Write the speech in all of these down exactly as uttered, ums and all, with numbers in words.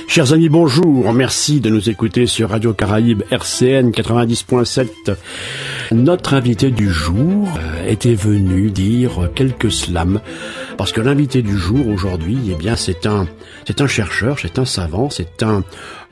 Chers amis, bonjour. Merci de nous écouter sur Radio Caraïbe R C N quatre-vingt-dix point sept. Notre invité du jour était venu dire quelques slams parce que l'invité du jour aujourd'hui, eh bien, c'est un, c'est un chercheur, c'est un savant, c'est un,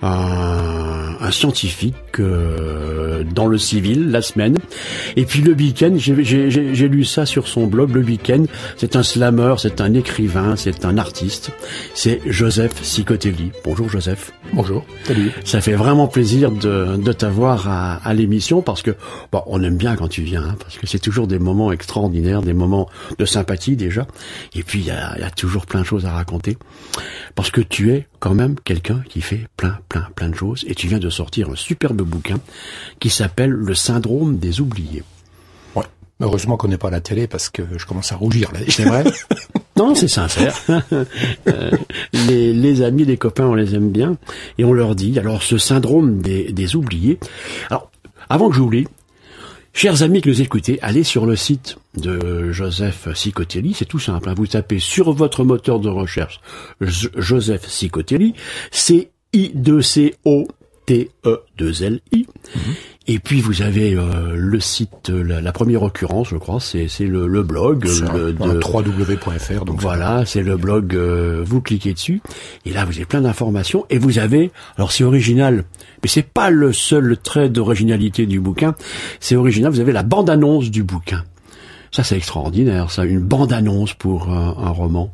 un, un scientifique euh, dans le civil la semaine. Et puis le week-end, j'ai, j'ai, j'ai, j'ai lu ça sur son blog. Le week-end, c'est un slammer, c'est un écrivain, c'est un artiste. C'est Joseph Sicotelli. Bonjour Joseph. Bonjour. Salut. Ça fait vraiment plaisir de, de t'avoir à, à l'émission parce que bon, on aime bien quand tu viens, hein, parce que c'est toujours des moments extraordinaires, des moments de sympathie déjà. Et puis il y a, y a toujours plein de choses à raconter parce que tu es quand même quelqu'un qui fait plein, plein, plein de choses. Et tu viens de sortir un superbe bouquin qui s'appelle Le syndrome des oubliés. Ouais. Heureusement qu'on n'est pas à la télé parce que je commence à rougir là. C'est vrai? Non, c'est sincère. euh, les, les amis, les copains, on les aime bien et on leur dit. Alors, ce syndrome des, des oubliés. Alors, avant que j'oublie, chers amis qui nous écoutez, allez sur le site de Joseph Sicotelli. C'est tout simple. Hein, vous tapez sur votre moteur de recherche Joseph Sicotelli. C'est I deux C O T E deux L I. Mm-hmm. Et puis vous avez euh, le site, la, la première occurrence, je crois, c'est, c'est le, le blog le, de w w w point f r. Donc voilà, c'est le blog. Euh, vous cliquez dessus et là vous avez plein d'informations et vous avez. Alors c'est original, mais c'est pas le seul trait d'originalité du bouquin. C'est original. Vous avez la bande-annonce du bouquin. Ça c'est extraordinaire. Ça, une bande-annonce pour un, un roman.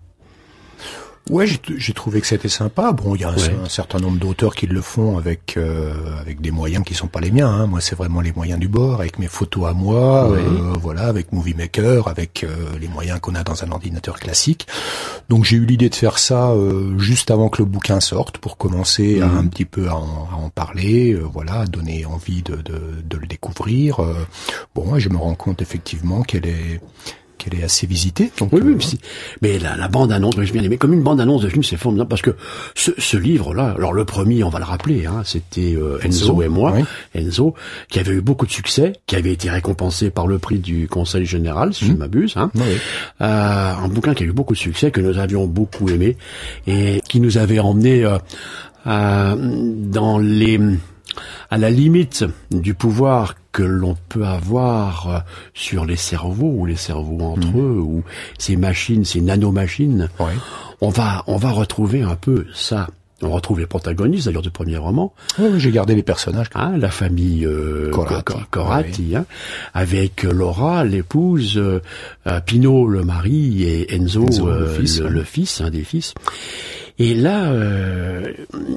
Ouais, j'ai, j'ai trouvé que c'était sympa. Bon, il y a un, ouais. un certain nombre d'auteurs qui le font avec euh, avec des moyens qui sont pas les miens. Hein. Moi, c'est vraiment les moyens du bord, avec mes photos à moi, ouais. euh, voilà, avec Movie Maker, avec euh, les moyens qu'on a dans un ordinateur classique. Donc, j'ai eu l'idée de faire ça euh, juste avant que le bouquin sorte, pour commencer mmh. à un petit peu à en, à en parler, euh, voilà, à donner envie de de, de le découvrir. Euh, bon, je me rends compte effectivement qu'elle est qu'elle est assez visitée. Donc, oui, euh, oui, mais la, la bande-annonce, j'ai bien aimé. Comme une bande-annonce de film, c'est formidable parce que ce, ce livre-là, alors le premier, on va le rappeler, hein, c'était euh, Enzo, Enzo et moi, oui. Enzo, qui avait eu beaucoup de succès, qui avait été récompensé par le prix du Conseil général, si mmh. je ne m'abuse. Hein. Oui. Euh, un bouquin qui a eu beaucoup de succès, que nous avions beaucoup aimé et qui nous avait emmené euh, euh, dans les à la limite du pouvoir que l'on peut avoir sur les cerveaux ou les cerveaux entre mmh. eux ou ces machines, ces nanomachines. Ouais. On va, on va retrouver un peu ça. On retrouve les protagonistes d'ailleurs du premier roman. Oui, j'ai gardé les personnages. Ah, la famille euh, Corati, Corati ouais. hein, avec Laura, l'épouse, euh, Pino, le mari, et Enzo, Enzo euh, le fils, le, ouais. le fils, un des fils. Et là, euh,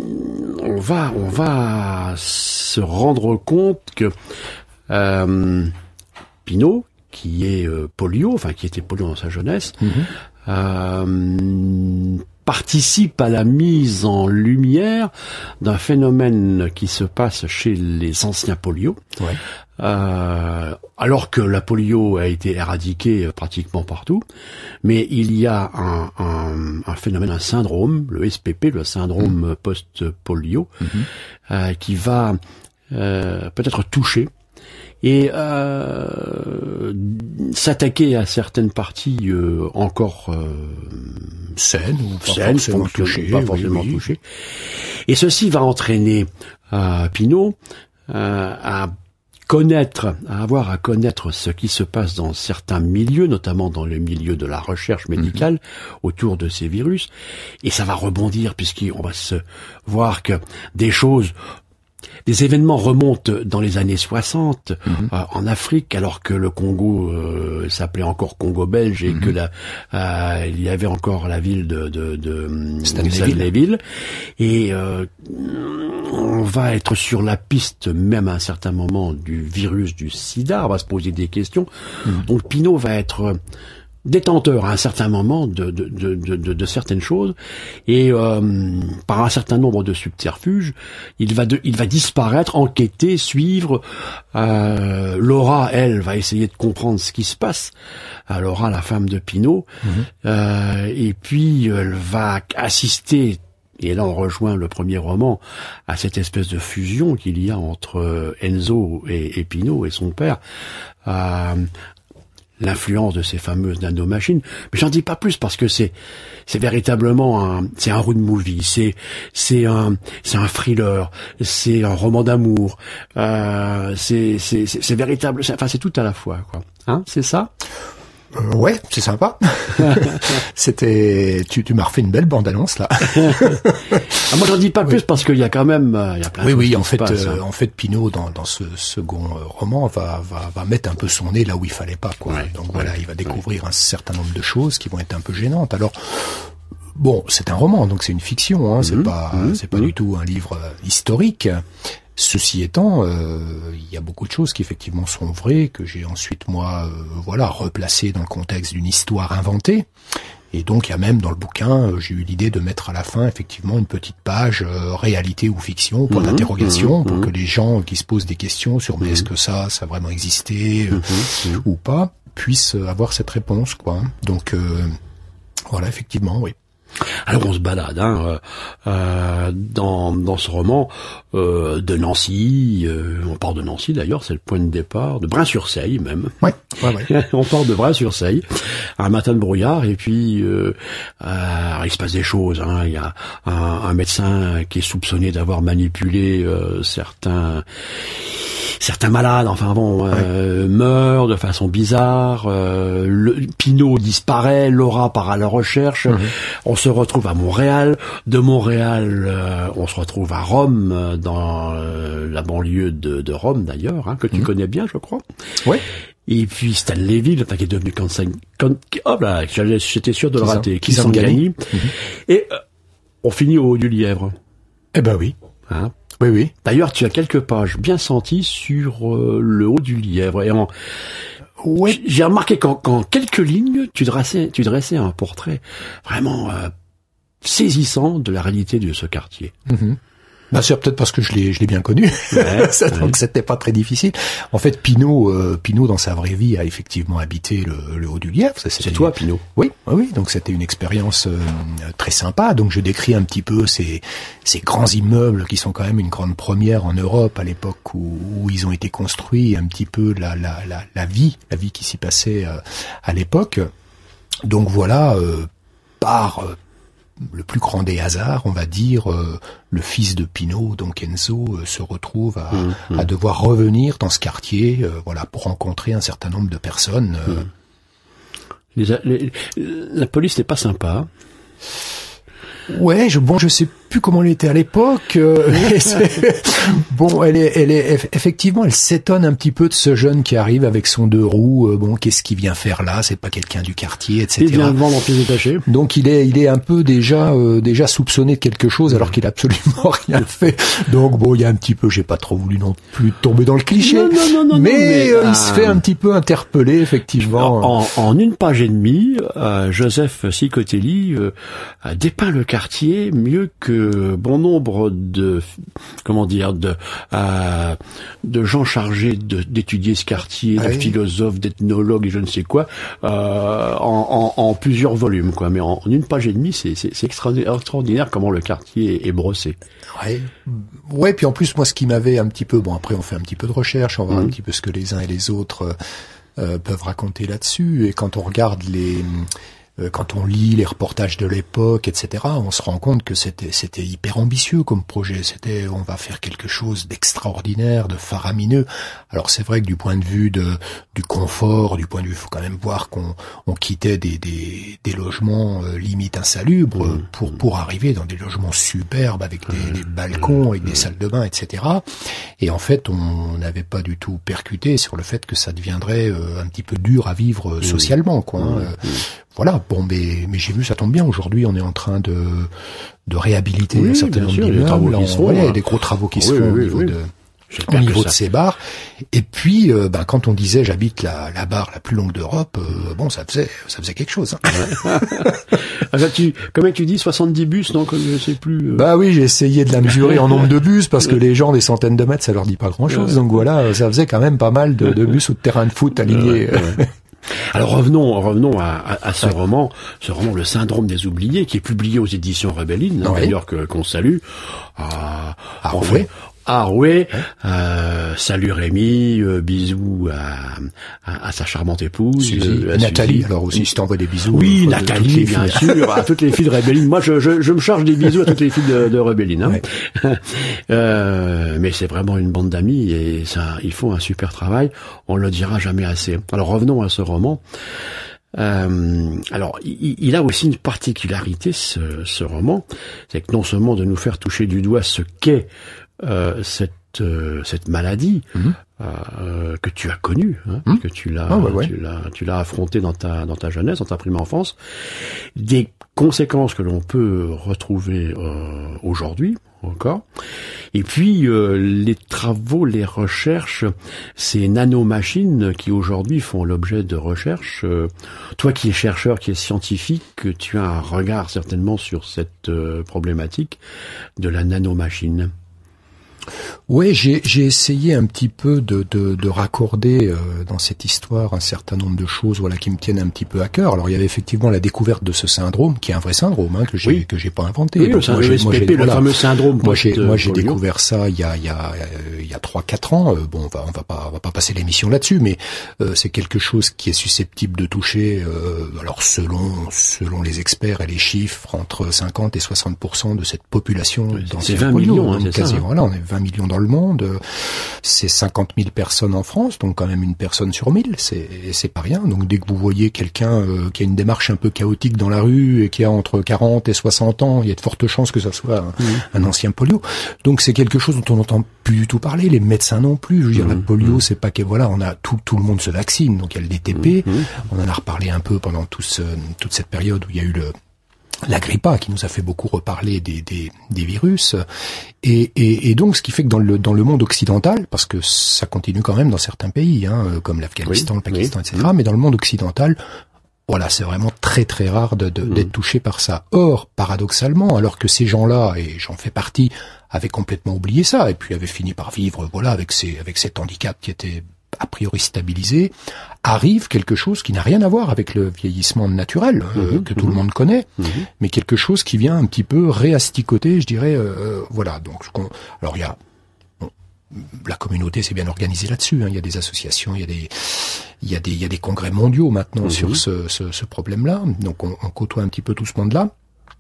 on va, on va se rendre compte que euh, Pino, qui est euh, polio, enfin qui était polio dans sa jeunesse, mm-hmm. euh, participe à la mise en lumière d'un phénomène qui se passe chez les anciens polio. Ouais. Euh, alors que la polio a été éradiquée pratiquement partout, mais il y a un, un, un phénomène, un syndrome, le S P P, le syndrome mmh. post-polio, mmh. euh, qui va euh, peut-être toucher et euh, s'attaquer à certaines parties euh, encore euh, saines ou pas saines, forcément touchées, pas forcément oui, oui. touchées. Et ceci va entraîner euh, Pino euh, à connaître, à avoir à connaître ce qui se passe dans certains milieux, notamment dans le milieu de la recherche médicale mmh. autour de ces virus, et ça va rebondir puisqu'on va se voir que des choses, des événements remontent dans les années soixante mmh. euh, en Afrique, alors que le Congo euh, s'appelait encore Congo belge et mmh. que la, euh, il y avait encore la ville de, de, de Stanleyville. Et euh, on va être sur la piste, même à un certain moment, du virus du sida. On va se poser des questions. Mmh. Donc Pino va être détenteur à un certain moment de, de, de, de, de certaines choses et euh, par un certain nombre de subterfuges, il va, de, il va disparaître, enquêter, suivre. Euh, Laura, elle, va essayer de comprendre ce qui se passe. Euh, Laura, la femme de Pino, mmh. euh, et puis elle va assister. Et là, on rejoint le premier roman à cette espèce de fusion qu'il y a entre Enzo et, et Pino et son père. Euh, l'influence de ces fameuses nanomachines. Mais j'en dis pas plus parce que c'est c'est véritablement un c'est un road movie, c'est c'est un c'est un thriller, c'est un roman d'amour, euh, c'est c'est c'est, c'est véritable, c'est, enfin c'est tout à la fois quoi. Hein, c'est ça? Euh, ouais, c'est sympa. C'était, tu, tu m'as refait une belle bande-annonce là. Ah, moi, j'en dis pas oui. plus parce qu'il y a quand même, il y a plein oui, de choses. Oui, qui en se fait, passent, euh, hein. en fait, Pinault dans dans ce second roman va va va mettre un peu son nez là où il fallait pas quoi. Ouais, Donc ouais, voilà, il va découvrir ouais. un certain nombre de choses qui vont être un peu gênantes. Alors. Bon, c'est un roman, donc c'est une fiction, hein, mmh, c'est pas, mmh, c'est pas mmh. du tout un livre historique. Ceci étant, euh, il y a beaucoup de choses qui effectivement sont vraies, que j'ai ensuite moi, euh, voilà, replacées dans le contexte d'une histoire inventée. Et donc il y a même dans le bouquin, euh, j'ai eu l'idée de mettre à la fin effectivement une petite page euh, réalité ou fiction, point mmh, d'interrogation, mmh, pour mmh. que les gens qui se posent des questions sur mais mmh. est-ce que ça, ça a vraiment existé euh, mmh. ou pas, puissent avoir cette réponse, quoi. Donc euh, voilà, effectivement, oui. Alors on se balade hein, euh, dans dans ce roman euh, de Nancy, euh, on part de Nancy d'ailleurs, c'est le point de départ, de Brin-sur-Seille même. Ouais, ouais, ouais. On part de Brin-sur-Seille, un matin de brouillard et puis euh, euh, il se passe des choses. Hein. Il y a un, un médecin qui est soupçonné d'avoir manipulé euh, certains certains malades. Enfin bon, euh, ouais. meurt de façon bizarre. Euh, le, Pinault disparaît, Laura part à la recherche. Mmh. On se retrouve à Montréal. De Montréal, euh, on se retrouve à Rome, dans euh, la banlieue de, de Rome d'ailleurs, hein, que tu mmh. connais bien, je crois. Oui. Et puis Stanleyville, enfin, qui est devenu Kansang... Hop là, j'étais sûr de le rater. Kisangani. Mmh. Et euh, on finit au Haut du Lièvre. Eh ben oui. Hein? Oui, oui. D'ailleurs, tu as quelques pages bien senties sur euh, le Haut du Lièvre. Et en... ouais. J'ai remarqué qu'en, qu'en quelques lignes, tu dressais, tu dressais un portrait vraiment euh, saisissant de la réalité de ce quartier. Mm-hmm. Bah, c'est peut-être parce que je l'ai, je l'ai bien connu. Ouais, ça, donc ouais. C'était pas très difficile. En fait, Pinault, euh, Pinault dans sa vraie vie a effectivement habité le, le Haut du Lièvre. Ça, c'est toi, Pinault. Oui, oui. Donc c'était une expérience euh, très sympa. Donc je décris un petit peu ces, ces grands immeubles qui sont quand même une grande première en Europe à l'époque où, où ils ont été construits. Un petit peu la, la, la, la vie, la vie qui s'y passait euh, à l'époque. Donc voilà, euh, par euh, le plus grand des hasards, on va dire, euh, le fils de Pinault, donc Enzo, euh, se retrouve à, mmh, à devoir revenir dans ce quartier, euh, voilà, pour rencontrer un certain nombre de personnes. Euh. Les, les, la police n'est pas sympa. Ouais, je, bon, je sais plus comment elle était à l'époque. Euh, bon, elle est, elle est, effectivement, elle s'étonne un petit peu de ce jeune qui arrive avec son deux roues. Euh, bon, qu'est-ce qu'il vient faire là? C'est pas quelqu'un du quartier, et cetera. Il vient le vendre en pièces détachées. Donc il est, il est un peu déjà, euh, déjà soupçonné de quelque chose alors qu'il a absolument rien fait. Donc bon, il y a un petit peu, j'ai pas trop voulu non plus tomber dans le cliché. Non, non, non, non. Mais, non, mais euh, euh, il se fait un petit peu interpeller, effectivement. En, en une page et demie, euh, Joseph Sicotelli euh, a dépeint le quartier mieux que bon nombre de, comment dire, de, euh, de gens chargés de, d'étudier ce quartier, ah de oui. philosophes, d'ethnologues et je ne sais quoi, euh, en, en, en plusieurs volumes, quoi. Mais en, en une page et demie, c'est, c'est, c'est extraordinaire, extraordinaire comment le quartier est, est brossé. Ouais. Ouais, puis en plus, moi, ce qui m'avait un petit peu, bon, après, on fait un petit peu de recherche, on voit mmh. un petit peu ce que les uns et les autres euh, peuvent raconter là-dessus, et quand on regarde les, quand on lit les reportages de l'époque, et cetera, on se rend compte que c'était c'était hyper ambitieux comme projet. C'était, on va faire quelque chose d'extraordinaire, de faramineux. Alors c'est vrai que du point de vue de du confort, du point de vue, faut quand même voir qu'on on quittait des des des logements euh, limite insalubres mmh. pour pour arriver dans des logements superbes avec des, des balcons, avec des salles de bain, et cetera. Et en fait, on n'avait pas du tout percuté sur le fait que ça deviendrait euh, un petit peu dur à vivre euh, socialement, quoi. Hein. Euh, Voilà, bon, mais, mais j'ai vu, ça tombe bien, aujourd'hui on est en train de, de réhabiliter oui, un certain nombre d'immeubles. Il y a des travaux qui se font. Il y a des gros travaux qui se oui, font oui, au niveau oui. de, au niveau de ces bars. Et puis, euh, ben, quand on disait j'habite la, la barre la plus longue d'Europe, euh, bon, ça faisait, ça faisait quelque chose. Hein. Alors, tu, comment tu dis, soixante-dix bus, non, comme je sais plus. Euh... Bah oui, j'ai essayé de la mesurer en nombre de bus parce que les gens des centaines de mètres, ça leur dit pas grand chose. Donc voilà, ça faisait quand même pas mal de, de bus ou de terrain de foot alignés. Alors revenons, revenons à, à, à ce ouais. roman, ce roman, Le Syndrome des Oubliés, qui est publié aux éditions Rebellines, hein, ouais. d'ailleurs que qu'on salue. Euh, ah on ouais. fait, Ah oui, ouais. euh, salut Rémi, euh, bisous à, à, à sa charmante épouse. Suzy, euh, Nathalie, Suzy. alors aussi, si t'envoies des bisous. Oui, euh, Nathalie, bien sûr, à toutes les filles de Rebelline. Moi, je, je, je me charge des bisous à toutes les filles de, de Rebelline. Hein. Ouais. euh, mais c'est vraiment une bande d'amis et ça, ils font un super travail. On le dira jamais assez. Alors revenons à ce roman. Euh, alors, il, il a aussi une particularité, ce, ce roman, c'est que non seulement de nous faire toucher du doigt ce qu'est euh, cette euh, cette maladie mm-hmm. euh, que tu as connue, hein, mm-hmm. que tu l'as, ah ouais, ouais. tu l'as, tu l'as affrontée dans ta dans ta jeunesse, dans ta prime enfance, des conséquences que l'on peut retrouver euh, aujourd'hui encore. Et puis euh, les travaux, les recherches, ces nanomachines qui aujourd'hui font l'objet de recherches. Euh, toi qui es chercheur, qui es scientifique, tu as un regard certainement sur cette euh, problématique de la nanomachine. Oui, j'ai, j'ai essayé un petit peu de, de, de raccorder euh, dans cette histoire un certain nombre de choses, voilà, qui me tiennent un petit peu à cœur. Alors, il y avait effectivement la découverte de ce syndrome, qui est un vrai syndrome, hein, que j'ai, oui. que j'ai pas inventé. Oui, donc, le, moi, j'ai, moi, j'ai, le voilà, fameux syndrome. Moi, j'ai, moi, j'ai découvert ça il y a, il y a, il y a trois, quatre ans. Euh, bon, on va, on va pas, on va pas passer l'émission là-dessus, mais euh, c'est quelque chose qui est susceptible de toucher, euh, alors selon, selon les experts et les chiffres, entre cinquante et soixante pour cent de cette population. Oui, c'est vingt millions, hein, c'est quasi, ça. Voilà, on est vingt millions dans le monde. C'est cinquante mille personnes en France, donc quand même une personne sur mille, c'est c'est pas rien. Donc dès que vous voyez quelqu'un euh, qui a une démarche un peu chaotique dans la rue et qui a entre quarante et soixante ans, il y a de fortes chances que ça soit un, mmh. un ancien polio. Donc c'est quelque chose dont on n'entend plus du tout parler, les médecins non plus. Je veux dire, mmh. la polio, c'est pas que voilà, on a tout tout le monde se vaccine, donc il y a le D T P. Mmh. On en a reparlé un peu pendant tout ce, toute cette période où il y a eu le la grippe A qui nous a fait beaucoup reparler des, des, des virus et, et, et donc ce qui fait que dans le dans le monde occidental, parce que ça continue quand même dans certains pays, hein, comme l'Afghanistan, oui, le Pakistan, oui. et cetera. Mais dans le monde occidental, voilà, c'est vraiment très très rare de, de, mmh. d'être touché par ça. Or, paradoxalement, alors que ces gens-là, et j'en fais partie, avaient complètement oublié ça et puis avaient fini par vivre, voilà, avec ces avec cet handicap qui était a priori stabilisé, arrive quelque chose qui n'a rien à voir avec le vieillissement naturel euh, mmh, que tout mmh. le monde connaît, mmh. mais quelque chose qui vient un petit peu réasticoter, je dirais, euh, voilà. Donc, alors il y a bon, la communauté s'est bien organisée là-dessus. Hein, il y a des associations, il y a des, il y a des, il y a des congrès mondiaux maintenant mmh. sur ce, ce, ce problème-là. Donc, on, on côtoie un petit peu tout ce monde-là.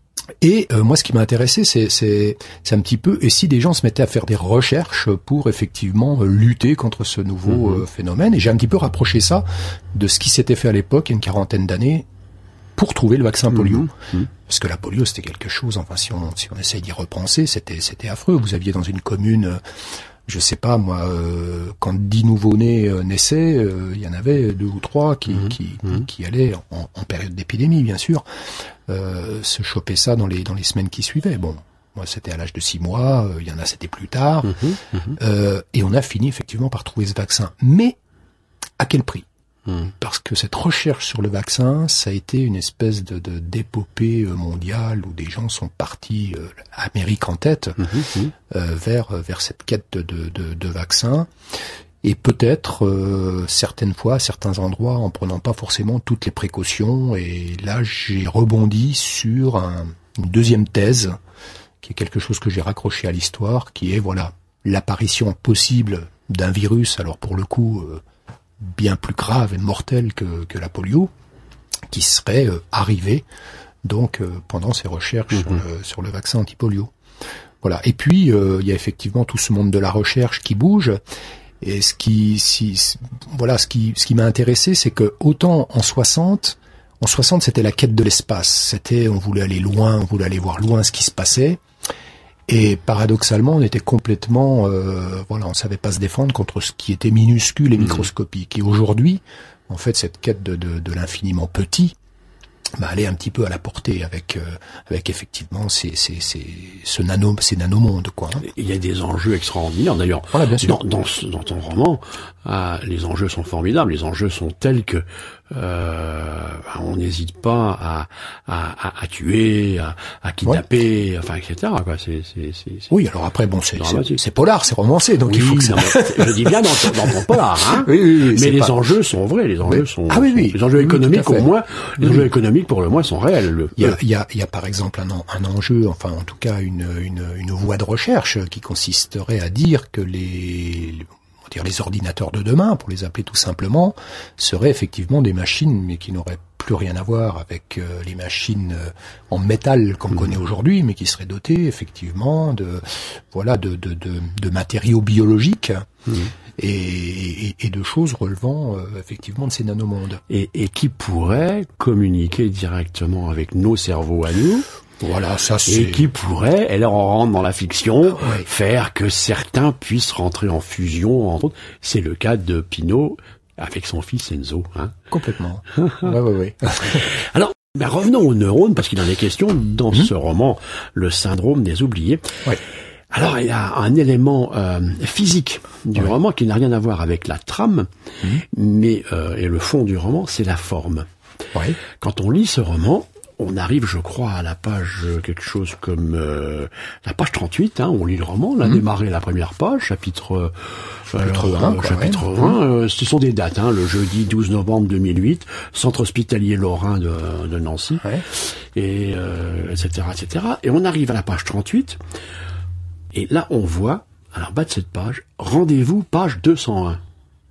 Et euh, moi, ce qui m'a intéressé, c'est, c'est, c'est un petit peu, et si des gens se mettaient à faire des recherches pour effectivement euh, lutter contre ce nouveau mmh. euh, phénomène. Et j'ai un petit peu rapproché ça de ce qui s'était fait à l'époque, il y a une quarantaine d'années, pour trouver le vaccin polio. Mmh. Parce que la polio, c'était quelque chose, enfin, si on, si on essaye d'y repenser, c'était, c'était affreux. Vous aviez dans une commune... Euh, je sais pas moi, euh, quand dix nouveau-nés euh, naissaient, euh, il y en avait deux ou trois qui mmh, qui, mmh. qui allaient en, en période d'épidémie, bien sûr, euh, se choper ça dans les dans les semaines qui suivaient. Bon, moi c'était à l'âge de six mois, euh, il y en a c'était plus tard, mmh, mmh. Euh, et on a fini effectivement par trouver ce vaccin. Mais à quel prix ? Parce que cette recherche sur le vaccin, ça a été une espèce de, de d'épopée mondiale où des gens sont partis, euh, Amérique en tête, mmh, mmh. Euh, vers vers cette quête de de, de, de vaccins. Et peut-être euh, certaines fois, à certains endroits, en prenant pas forcément toutes les précautions. Et là, j'ai rebondi sur un, une deuxième thèse, qui est quelque chose que j'ai raccroché à l'histoire, qui est voilà l'apparition possible d'un virus. Alors pour le coup. Euh, bien plus grave et mortel que, que la polio, qui serait euh, arrivé donc euh, pendant ces recherches mmh. sur, le, sur le vaccin anti-polio. Voilà. Et puis euh, il y a effectivement tout ce monde de la recherche qui bouge. Et ce qui, si, voilà, ce qui, ce qui m'a intéressé, c'est que autant en soixante, en soixante, c'était la quête de l'espace. C'était, on voulait aller loin, on voulait aller voir loin ce qui se passait. Et paradoxalement, on était complètement, euh, voilà, on savait pas se défendre contre ce qui était minuscule et microscopique. Et aujourd'hui, en fait, cette quête de, de, de l'infiniment petit, bah, elle est un petit peu à la portée avec, euh, avec effectivement ces, ces, ces, ce nano, ces nanomondes, quoi. Il y a des enjeux extraordinaires. D'ailleurs, voilà, bien sûr. Dans, dans, dans ton roman, euh, les enjeux sont formidables. Les enjeux sont tels que euh, on n'hésite pas à, à, à, à tuer, à, à kidnapper, ouais. enfin, et cetera. Quoi. C'est, c'est, c'est, c'est... Oui, alors après, bon, c'est, c'est, c'est polar, c'est romancé, donc oui, il faut que ça... Je dis bien dans ton, dans ton polar, hein. Oui, oui, oui, mais les pas... enjeux sont vrais, les enjeux oui. sont... Ah oui, oui. Les enjeux économiques, oui, au moins, les oui. enjeux économiques, pour le moins, sont réels. Le... Il y a, il y a, il y a par exemple un, un enjeu, enfin, en tout cas, une, une, une voie de recherche qui consisterait à dire que les... dire les ordinateurs de demain, pour les appeler tout simplement, seraient effectivement des machines, mais qui n'auraient plus rien à voir avec euh, les machines euh, en métal qu'on mmh. connaît aujourd'hui, mais qui seraient dotées effectivement de voilà de de de, de matériaux biologiques mmh. et, et, et de choses relevant euh, effectivement de ces nanomondes. Et, et qui pourraient communiquer directement avec nos cerveaux à nous. Voilà, ça c'est... Et qui pourrait, et là on rentre dans la fiction, ouais. faire que certains puissent rentrer en fusion, entre autres. C'est le cas de Pinault avec son fils Enzo. Hein. Complètement. ouais, ouais, ouais. Alors, ben revenons aux neurones, parce qu'il en est question dans mmh. ce roman, Le syndrome des oubliés. Ouais. Alors, il y a un élément euh, physique du ouais. roman qui n'a rien à voir avec la trame, mmh. mais euh, et le fond du roman, c'est la forme. Ouais. Quand on lit ce roman, on arrive, je crois, à la page quelque chose comme euh, la page trente-huit. Hein, on lit le roman, on a mmh. démarré la première page, chapitre euh, chapitre un. Euh, chapitre ouais. un euh, ce sont des dates. Hein, le jeudi douze novembre deux mille huit, centre hospitalier lorrain de, de Nancy, ouais. et euh, et cetera, et cetera. Et on arrive à la page trente-huit, et là on voit, à la bas de cette page, rendez-vous page deux cent un.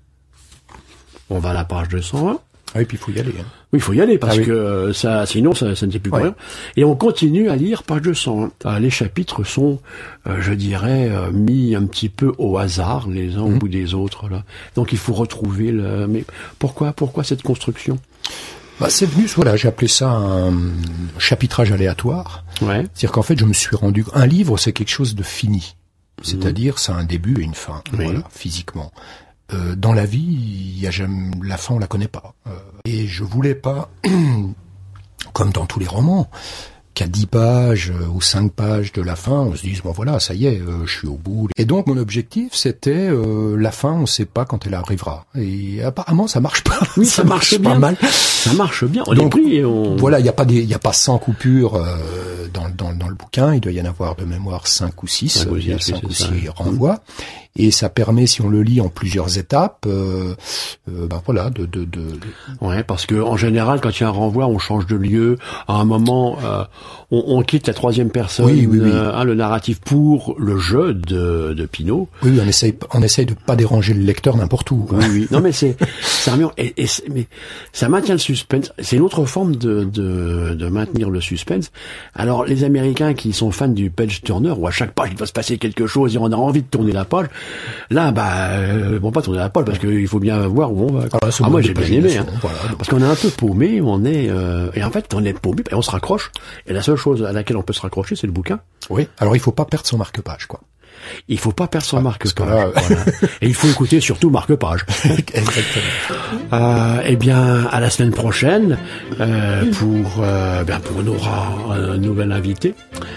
On va à la page deux cent un. Ah oui, puis il faut y aller. Hein. Oui, il faut y aller parce ah oui. que ça, sinon ça, ça ne tient plus pour ouais. rien. Et on continue à lire page deux cent un. Les chapitres sont, euh, je dirais, euh, mis un petit peu au hasard, les uns mmh. au bout des autres. Là. Donc il faut retrouver le. Mais pourquoi, pourquoi cette construction ? Bah, c'est venu, voilà, j'ai appelé ça un chapitrage aléatoire. Ouais. C'est-à-dire qu'en fait, je me suis rendu. Un livre, c'est quelque chose de fini. C'est-à-dire, mmh. ça a un début et une fin. Oui. Voilà, physiquement. Euh, dans la vie, il y a jamais, la fin on la connaît pas. Euh, et je voulais pas, comme dans tous les romans, qu'à dix pages euh, ou cinq pages de la fin, on se dise bon voilà, ça y est, euh, je suis au bout. Et donc mon objectif c'était euh, la fin, on sait pas quand elle arrivera. Et apparemment ça marche pas. Oui, ça, ça marche, marche bien. Pas mal. Ça marche bien. On donc est pris et on... voilà, il y a pas des, il y a pas cent coupures euh, dans dans dans le bouquin. Il doit y en avoir de mémoire cinq ou six. cinq ou il y a six, cinq ou ça. six renvois. Et ça permet, si on le lit en plusieurs étapes, euh, euh, ben voilà, de, de, de, de... Ouais, parce que en général, quand il y a un renvoi, on change de lieu. À un moment, euh, on, on quitte la troisième personne, oui, oui, oui. Euh, hein, le narratif pour le jeu de, de Pinault. Oui, on essaye, on essaye de pas déranger le lecteur n'importe où. Oui, oui. Non, mais c'est, c'est un et, et c'est, mais ça maintient le suspense. C'est une autre forme de, de, de maintenir le suspense. Alors, les Américains qui sont fans du page turner, où à chaque page il va se passer quelque chose et on a envie de tourner la page. Là, bah, euh, bon, pas tourner la page parce qu'il faut bien voir où on va. Ah, ah moi, j'ai bien aimé, hein, voilà. Parce qu'on est un peu paumé, on est, euh, et en fait, on est paumé, et on se raccroche. Et la seule chose à laquelle on peut se raccrocher, c'est le bouquin. Oui. Alors, il faut pas perdre son marque-page, quoi. Il faut pas perdre son ah, marque-page. Là, voilà. Et il faut écouter surtout marque-page. Exactement. Euh, eh bien, à la semaine prochaine, euh, pour, euh, bien, pour on aura un nouvel invité.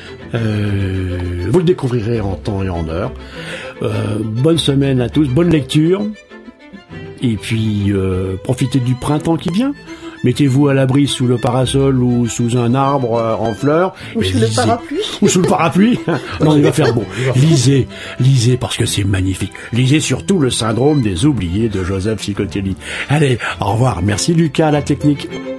Euh, vous le découvrirez en temps et en heure. Euh, bonne semaine à tous, bonne lecture. Et puis, euh, profitez du printemps qui vient. Mettez-vous à l'abri sous le parasol ou sous un arbre euh, en fleurs. Ou sous lisez. le parapluie. Ou sous le parapluie. Non, il va faire beau. Lisez, lisez parce que c'est magnifique. Lisez surtout Le syndrome des oubliés de Joseph Cicotelli. Allez, au revoir. Merci Lucas à la technique.